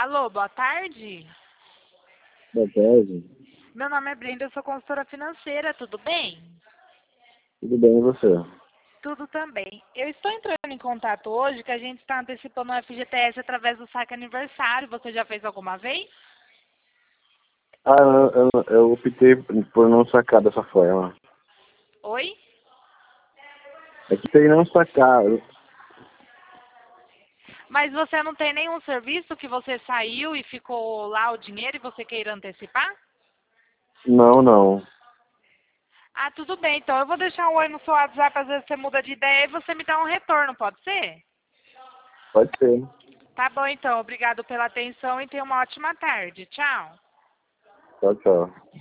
Alô, boa tarde. Boa tarde. Meu nome é Brenda, eu sou consultora financeira, tudo bem? Tudo bem, e você? Tudo também. Eu estou entrando em contato hoje que a gente está antecipando o FGTS através do saque aniversário. Você já fez alguma vez? Ah, eu optei por não sacar dessa forma. Oi? É que tem não sacar. Mas você não tem nenhum serviço que você saiu e ficou lá o dinheiro e você queira antecipar? Não, não. Ah, tudo bem. Então eu vou deixar um oi no seu WhatsApp, às vezes você muda de ideia e você me dá um retorno, pode ser? Pode ser. Tá bom, então. Obrigado pela atenção e tenha uma ótima tarde. Tchau. Tchau, tchau.